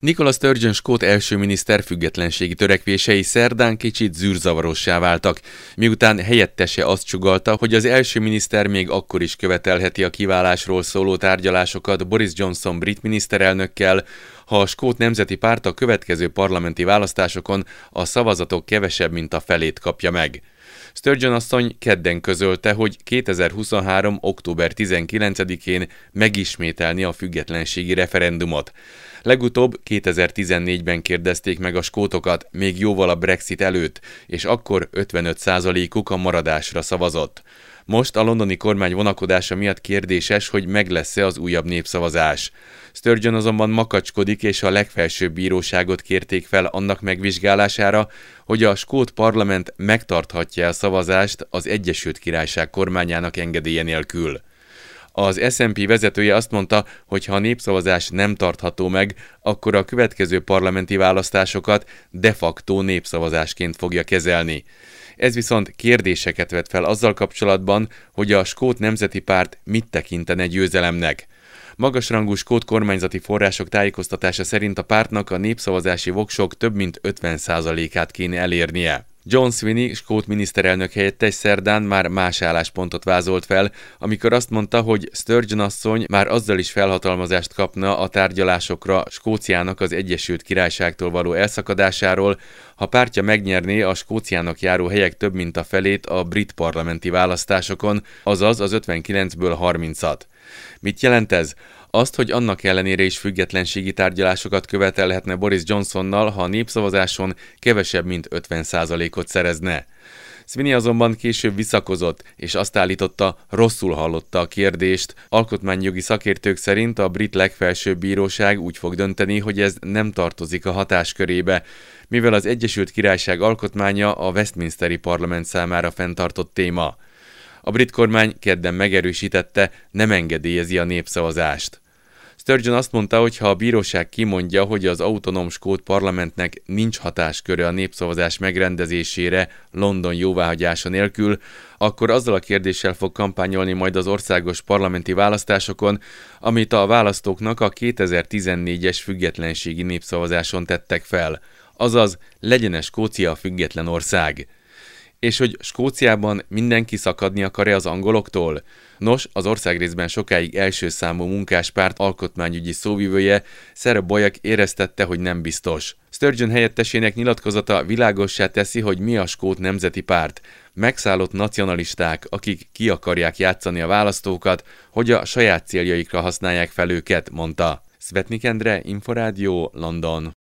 Nicola Sturgeon skót első miniszter függetlenségi törekvései szerdán kicsit zűrzavarossá váltak, miután helyettese azt sugallta, hogy az első miniszter még akkor is követelheti a kiválásról szóló tárgyalásokat Boris Johnson brit miniszterelnökkel, ha a Skót Nemzeti Párt a következő parlamenti választásokon a szavazatok kevesebb, mint a felét kapja meg. Sturgeon asszony kedden közölte, hogy 2023. október 19-én megismételni a függetlenségi referendumot. Legutóbb 2014-ben kérdezték meg a skótokat, még jóval a Brexit előtt, és akkor 55%-uk a maradásra szavazott. Most a londoni kormány vonakodása miatt kérdéses, hogy meg lesz-e az újabb népszavazás. Sturgeon azonban makacskodik, és a legfelsőbb bíróságot kérték fel annak megvizsgálására, hogy a skót parlament megtarthatja a szavazást az Egyesült Királyság kormányának engedélye nélkül. Az SNP vezetője azt mondta, hogy ha a népszavazás nem tartható meg, akkor a következő parlamenti választásokat de facto népszavazásként fogja kezelni. Ez viszont kérdéseket vet fel azzal kapcsolatban, hogy a Skót Nemzeti Párt mit tekintene győzelemnek. Magasrangú skót kormányzati források tájékoztatása szerint a pártnak a népszavazási voksok több mint 50%-át kéne elérnie. John Swinney, skót miniszterelnök helyettes szerdán már más álláspontot vázolt fel, amikor azt mondta, hogy Sturgeon asszony már azzal is felhatalmazást kapna a tárgyalásokra Skóciának az Egyesült Királyságtól való elszakadásáról, ha pártja megnyerné a Skóciának járó helyek több mint a felét a brit parlamenti választásokon, azaz az 59-ből 30-at. Mit jelent ez? Azt, hogy annak ellenére is függetlenségi tárgyalásokat követelhetne Boris Johnsonnal, ha a népszavazáson kevesebb, mint 50%-ot szerezne. Swinney azonban később visszakozott, és azt állította, rosszul hallotta a kérdést. Alkotmányjogi szakértők szerint a brit legfelsőbb bíróság úgy fog dönteni, hogy ez nem tartozik a hatáskörébe, mivel az Egyesült Királyság alkotmánya a Westminsteri parlament számára fenntartott téma. A brit kormány kedden megerősítette, nem engedélyezi a népszavazást. Sturgeon azt mondta, hogy ha a bíróság kimondja, hogy az autonóm skót parlamentnek nincs hatásköre a népszavazás megrendezésére London jóváhagyása nélkül, akkor azzal a kérdéssel fog kampányolni majd az országos parlamenti választásokon, amit a választóknak a 2014-es függetlenségi népszavazáson tettek fel. Azaz, legyen-e Skócia független ország. És hogy Skóciában mindenki szakadni akar-e az angoloktól? Nos, az országrészben sokáig első számú munkáspárt alkotmányügyi szóvivője, Sarah Boyack éreztette, hogy nem biztos. Sturgeon helyettesének nyilatkozata világossá teszi, hogy mi a Skót Nemzeti Párt. Megszállott nacionalisták, akik ki akarják játszani a választókat, hogy a saját céljaikra használják fel őket, mondta. Svetnik Endre, Inforádió, London.